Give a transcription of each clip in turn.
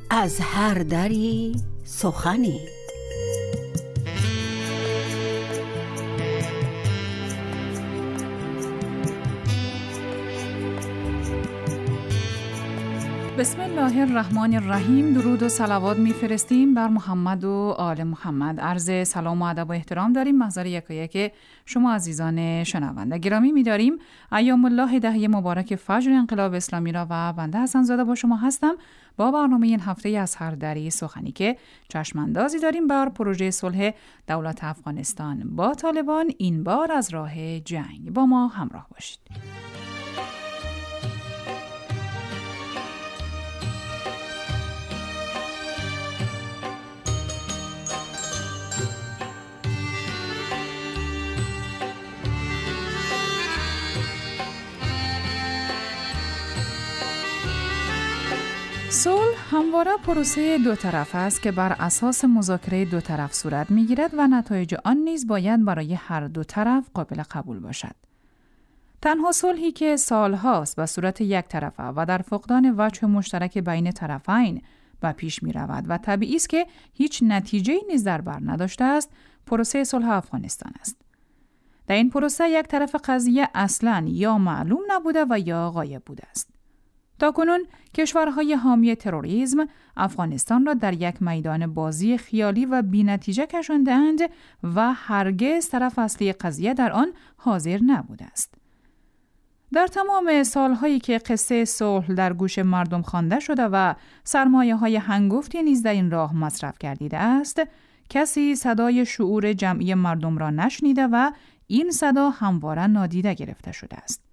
از هر دری سخنی. بسم الله الرحمن الرحیم. درود و صلوات میفرستیم بر محمد و آل محمد. عرض سلام و ادب و احترام داریم محضر یکایک شما عزیزان شنونده. گرامی می‌داریم ایام الله دهه مبارک فجر انقلاب اسلامی را و بنده حسن زاده با شما هستم با برنامه این هفته از هر دری سخنی که چشماندازی داریم بر پروژه صلح دولت افغانستان با طالبان، این بار از راه جنگ. با ما همراه باشید. صلح همواره پروسه دو طرف است که بر اساس مذاکره دو طرف صورت می‌گیرد و نتایج آن نیز باید برای هر دو طرف قابل قبول باشد. تنها صلحی که سالهاست به صورت یک طرفه و در فقدان وجه مشترک بین طرفین به پیش می‌رود و طبیعی است که هیچ نتیجه‌ای نیز در بر نداشته است، پروسه صلح افغانستان است. در این پروسه یک طرف قضیه اصلاً یا معلوم نبوده و یا غایب بوده است. تاکنون کشورهای حامی تروریسم افغانستان را در یک میدان بازی خیالی و بی‌نتیجه کشانده‌اند و هرگز طرف اصلی قضیه در آن حاضر نبوده است. در تمام سالهایی که قصه صلح در گوش مردم خوانده شده و سرمایه‌های هنگفتی نیز در این راه مصرف گردیده است، کسی صدای شعور جمعی مردم را نشنیده و این صدا همواره نادیده گرفته شده است.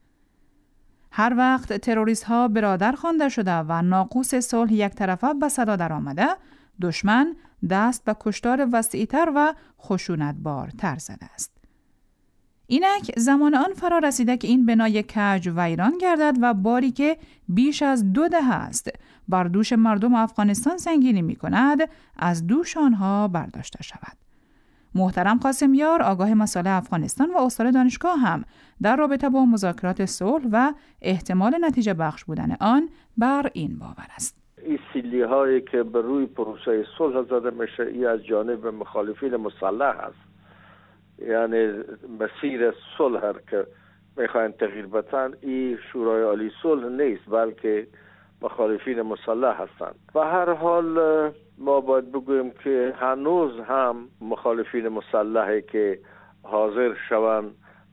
هر وقت تروریست ها برادر خوانده شده و ناقوس صلح یک طرفه به صدا در آمده، دشمن دست به کشتار وسیع‌تر و خشونتبارتر زده است. اینک زمان آن فرا رسیده که این بنای کج ویران گردد و باری که بیش از 2 دهه است بر دوش مردم افغانستان سنگینی می کند، از دوش آنها برداشته شود. محترم قاسم یار، آگاه مسائل افغانستان و استاد دانشگاه، هم در رابطه با مذاکرات صلح و احتمال نتیجه بخش بودن آن بر این باور است. این سیلی هایی که بر روی پروسه صلح زده میشه، این از جانب مخالفین مسلح است. یعنی مسیر صلح که میخواین تغییر بدن، این شورای عالی صلح نیست بلکه مخالفین مسلح هستند. به هر حال ما باید بگوییم که هنوز هم مخالفین مسلحی که حاضر شوند،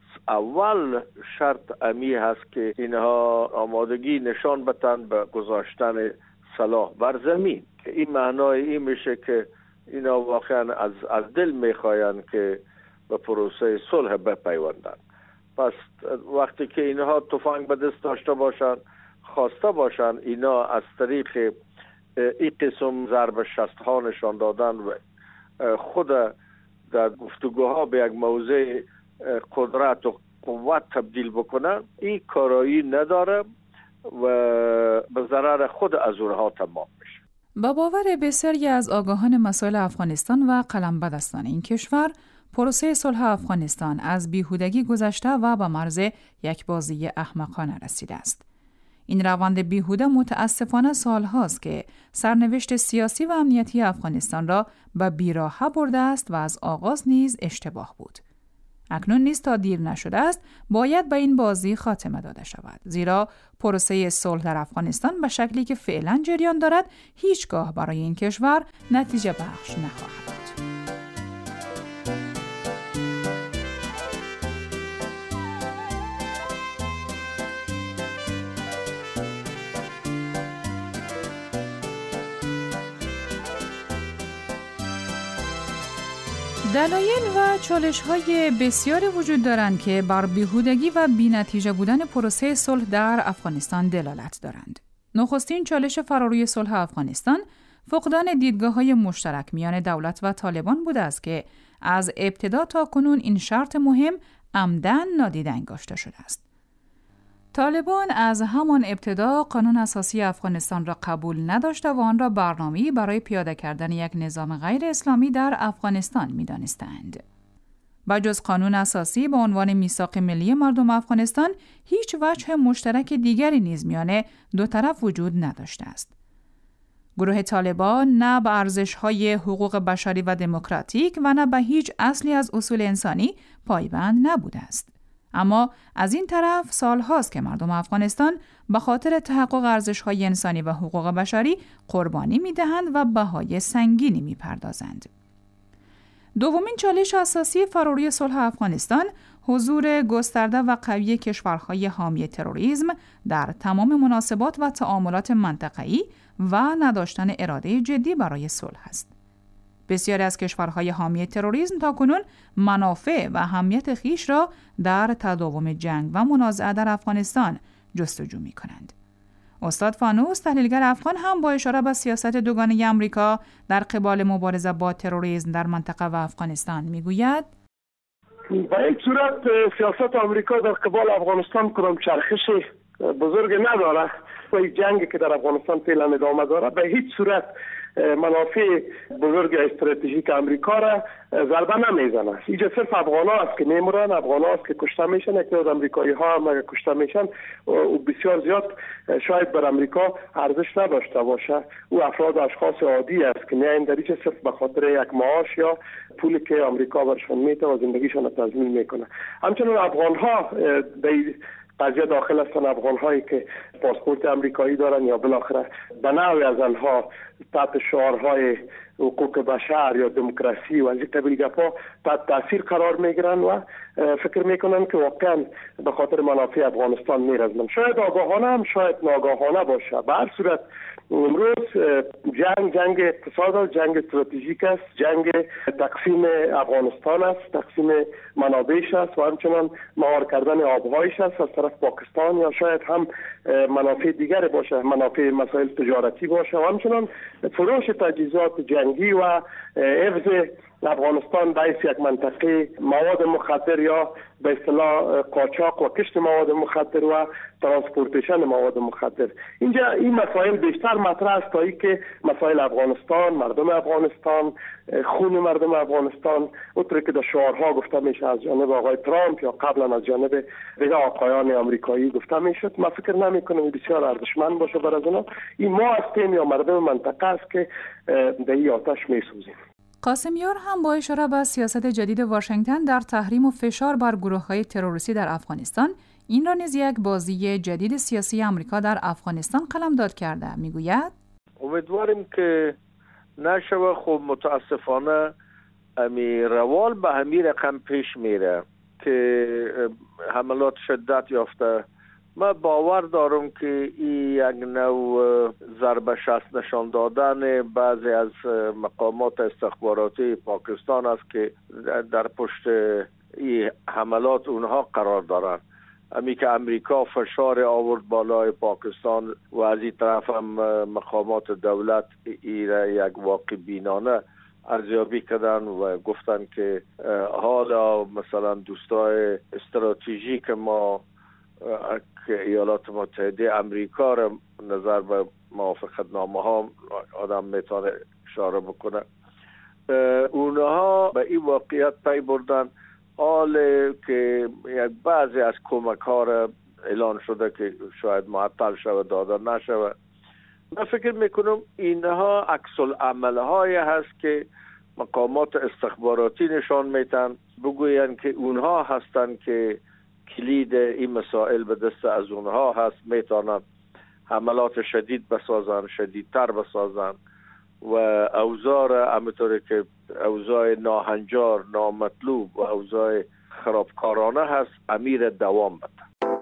اول شرط امی هست که اینها آمادگی نشان بدن به گذاشتن سلاح بر زمین، که این معنای این میشه که اینا واقعا از دل میخواین که به پروسه صلح بپیوندن. پس وقتی که اینها تفنگ به دست داشته باشن، خواسته باشن اینا از طریق این قسم ضرب شست ها نشان دادن و خود در گفتگوها به یک موضع قدرت و قوت تبدیل بکنن، این کارایی نداره و به ضرر خود از اونها تمام میشه. با باور بسیاری از آگاهان مسائل افغانستان و قلمبدستان این کشور، پروسه صلح افغانستان از بیهودگی گذشته و به مرز یک بازی احمقانه رسیده است. این روند بیهوده متاسفانه سالهاست که سرنوشت سیاسی و امنیتی افغانستان را به بیراهه برده است و از آغاز نیز اشتباه بود. اکنون نیز تا دیر نشده است باید به این بازی خاتمه داده شود، زیرا پروسه صلح در افغانستان به شکلی که فعلا جریان دارد هیچگاه برای این کشور نتیجه بخش نخواهد بود. دلایل و چالش‌های بسیاری وجود دارند که بر بیهودگی و بی‌نتیجه بودن پروسه صلح در افغانستان دلالت دارند. نخستین چالش فراروی صلح افغانستان فقدان دیدگاه‌های مشترک میان دولت و طالبان بوده است که از ابتدا تا کنون این شرط مهم عمدن نادیده انگاشته شده است. طالبان از همان ابتدا قانون اساسی افغانستان را قبول نداشته و آن را برنامه‌ای برای پیاده کردن یک نظام غیر اسلامی در افغانستان می‌دانستند. بجز قانون اساسی به عنوان میثاق ملی مردم افغانستان، هیچ وجه مشترک دیگری نیز میان دو طرف وجود نداشته است. گروه طالبان نه به ارزش‌های حقوق بشری و دموکراتیک و نه به هیچ اصلی از اصول انسانی پایبند نبوده است. اما از این طرف سالهاست که مردم افغانستان به خاطر تحقق ارزش‌های انسانی و حقوق بشری قربانی می‌دهند و بهای سنگینی می‌پردازند. دومین چالش اساسی فراروی صلح افغانستان حضور گسترده و قوی کشورهای حامی تروریسم در تمام مناسبات و تعاملات منطقه‌ای و نداشتن اراده جدی برای صلح است. بسیاری از کشورهای حامی تروریسم تاکنون منافع و اهمیت خویش را در تداوم جنگ و منازعه در افغانستان جستجو می‌کنند. استاد فانوس، تحلیلگر افغان، هم با اشاره به سیاست دوگانه آمریکا در قبال مبارزه با تروریسم در منطقه و افغانستان میگوید: به این صورت سیاست آمریکا در قبال افغانستان کدام چرخش بزرگ نداره و این جنگی که در افغانستان فعلا ادامه داره به هیچ صورت منافع بزرگ استراتژیک آمریکا را ضربه نمیزنه. اینجا صرف افغان‌ها است که میمونن، افغان‌ها است که کشته میشن. یک از آمریکایی‌ها هم اگه کشته میشن و بسیار زیاد شاید بر آمریکا ارزش نداشته باشه. او افراد اشخاص عادی است که میاین در اینجا صرف به خاطر یک معاش یا پولی که آمریکا برشون میده و زندگیشون را تضمین میکنه. همچنین افغان‌ها به قضیه داخل هستن، افغان‌هایی که پاسپورت آمریکایی دارن یا بالاخره به نوعی از آنها تحت شعارهای حقوق بشر یا دموکراسی و از این قبیل گپا تحت تاثیر قرار میگیرن و فکر میکنن که واقعا به خاطر منافع افغانستان میرزن. شاید آگاهانه هم شاید ناگاهانه باشه. به هر صورت امروز جنگ اقتصاد است، جنگ استراتژیک است، جنگ تقسیم افغانستان است، تقسیم منابعش است و همچنان مهار کردن آبهایش است از طرف پاکستان یا شاید هم منافع دیگر باشه، منافع مسائل تجارتی باشه و همچنان فروش تجهیزات جنگی و حفظ افغانستان باعث یک منطقه مواد مخدر یا به اصطلاح قاچاق و کشت مواد مخدر و ترانسپورتیشن مواد مخدر. اینجا این مسائل بیشتر مطرح است تا اینکه مسائل افغانستان، مردم افغانستان، خون مردم افغانستان، اونطوری که در شعارها گفته میشه از جانب آقای ترامپ یا قبلا از جانب دیگر آقایان آمریکایی گفته میشد. من فکر نمیکنم بسیار ارزشمند باشه برای از اونا. این ما هستیم یا مردم منطقه است که در این آتش میسوزیم. قاسمیار هم با اشاره به سیاست جدید واشنگتن در تحریم و فشار بر گروه‌های تروریستی در افغانستان، این را نیز یک بازی جدید سیاسی آمریکا در افغانستان قلمداد کرده. میگوید امیدواریم که نشوه. خب متاسفانه امی روال به همین رقم پیش میره که حملات شدت یافته. من باور دارم که این یک نوع ضربه شست نشان دادن بعضی از مقامات استخباراتی پاکستان است که در پشت این حملات اونها قرار دارند. امی که امریکا فشار آورد بالای پاکستان و از این طرف هم مقامات دولت را یک واقع بینانه ارزیابی کردن و گفتن که حالا مثلا دوستای استراتژیک ما که ایالات متحده امریکا را نظر به موافقتنامه ها آدم میتونه اشاره بکنه، اونها به این واقعیت پی بردن حال که یک بعضی از کمک ها را اعلان شده که شاید معطل شود، داده نشود. من فکر میکنم اینها عکس العمل های هست که مقامات استخباراتی نشان میتن، بگوین که اونها هستن که کلید این مسائل به دست از اونها هست، میتونن حملات شدید بسازن، شدیدتر بسازن و اوضاع همونطوری که اوضاع ناهنجار، نامطلوب و اوضاع خرابکارانه هست امیر دوام بده.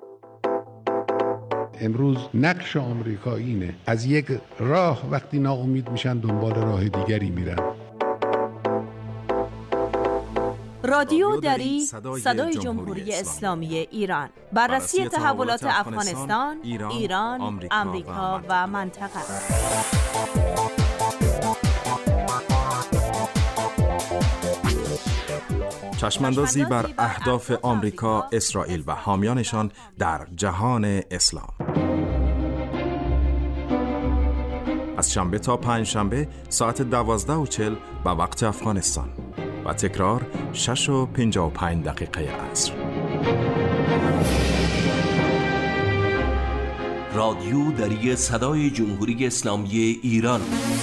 امروز نقش آمریکا اینه از یک راه وقتی ناامید میشن دنبال راه دیگری میرن. رادیو دری صدای جمهوری اسلامی ایران، بررسی تحولات افغانستان، ایران، آمریکا و منطقه. چشماندازی بر اهداف آمریکا، اسرائیل و حامیانشان در جهان اسلام. از شنبه تا پنجشنبه ساعت 12:40 به وقت افغانستان و تکرار 6:55 عصر. رادیو دری صدای جمهوری اسلامی ایران.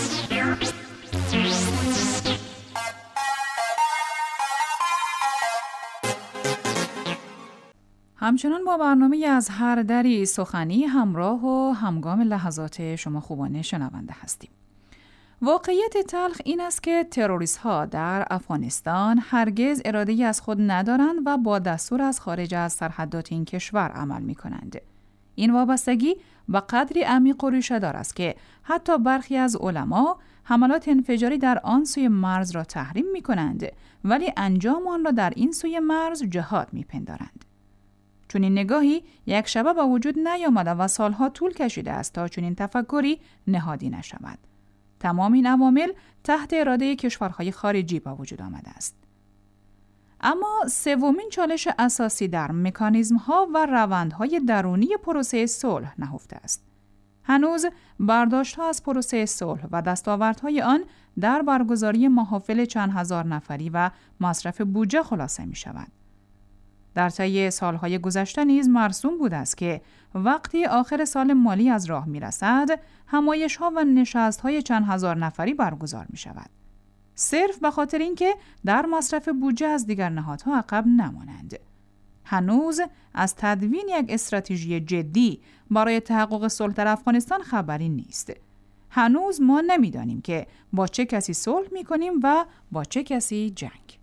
همچنان با برنامه از هر دری سخنی همراه و همگام لحظات شما خوبان شنونده هستیم. واقعیت تلخ این است که تروریست ها در افغانستان هرگز اراده‌ای از خود ندارند و با دستور از خارج از سرحدات این کشور عمل می کنند. این وابستگی به قدری عمیق و ریشه‌دار است که حتی برخی از علما حملات انفجاری در آن سوی مرز را تحریم می کنند، ولی انجام آن را در این سوی مرز جهاد می پندارند. چون این نگاهی یک شبه به وجود نیامده و سالها طول کشیده است تا چون این تفکری نهادی نشود. تمام این عوامل تحت اراده کشورهای خارجی به وجود آمده است. اما سومین چالش اساسی در مکانیزم‌ها و روندهای درونی پروسه صلح نهفته است. هنوز برداشت‌ها از پروسه صلح و دستاوردهای آن در برگزاری محافل چند هزار نفری و مصرف بودجه خلاصه می‌شود. در طی سالهای گذشته نیز مرسوم بوده است که وقتی آخر سال مالی از راه می‌رسد، همایش‌ها و نشست‌های چند هزار نفری برگزار می‌شود. صرف به خاطر اینکه در مصرف بودجه از دیگر نهادها عقب نمانند. هنوز از تدوین یک استراتژی جدی برای تحقق صلح در افغانستان خبری نیست. هنوز ما نمی‌دانیم که با چه کسی صلح می‌کنیم و با چه کسی جنگ.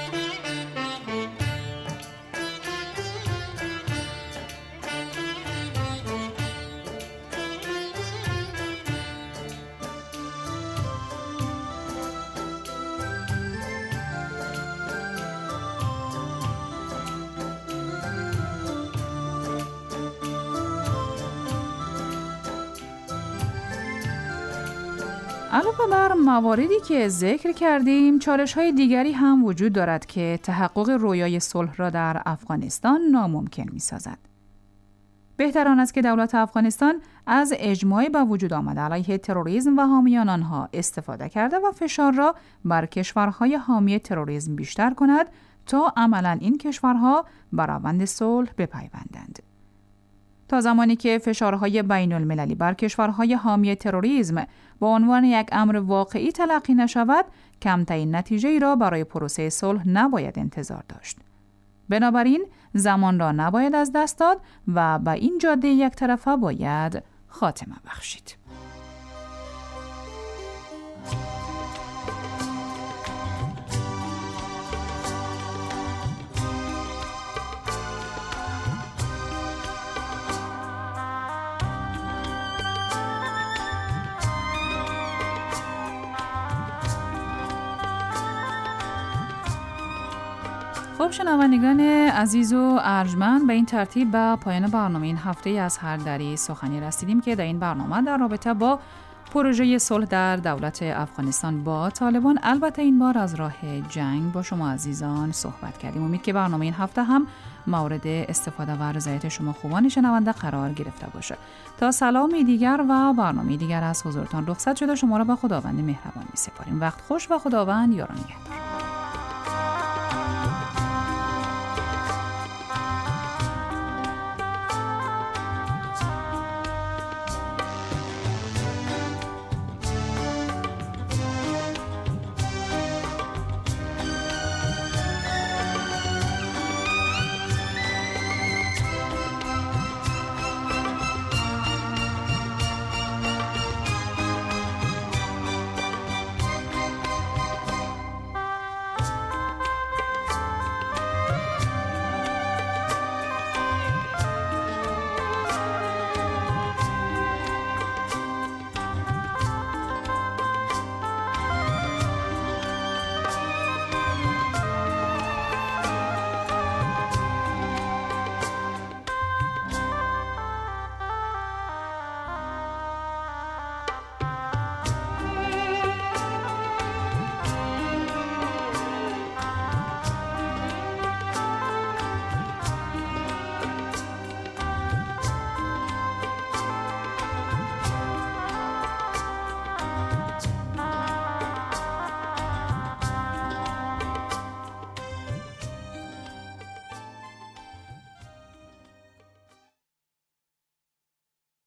علاوه بر مواردی که ذکر کردیم، چالش‌های دیگری هم وجود دارد که تحقق رویای صلح را در افغانستان ناممکن می‌سازد. بهتر آن است که دولت افغانستان از اجماع به وجود آمده علیه تروریسم و حامیان آنها استفاده کرده و فشار را بر کشورهای حامی تروریسم بیشتر کند تا عملاً این کشورها بر روند صلح بپیوندند. تا زمانی که فشارهای بین المللی بر کشورهای حامی تروریسم به عنوان یک امر واقعی تلقی نشود، کمترین نتیجه‌ای را برای پروسه صلح نباید انتظار داشت. بنابراین زمان را نباید از دست داد و به این جاده یک طرفه باید خاتمه بخشید. خب شنوندگان عزیز و ارجمند، به این ترتیب به پایان برنامه این هفته از هر دری سخنی رسیدیم که در این برنامه در رابطه با پروژه صلح در دولت افغانستان با طالبان، البته این بار از راه جنگ، با شما عزیزان صحبت کردیم. امید که برنامه این هفته هم مورد استفاده و رضایت شما خوبان شنونده قرار گرفته باشه. تا سلامی دیگر و برنامه دیگر از حضورتان رخصت شده، شما را به خداوند مهربان می‌سپاریم. وقت خوش و خداوند یار و نگهدار.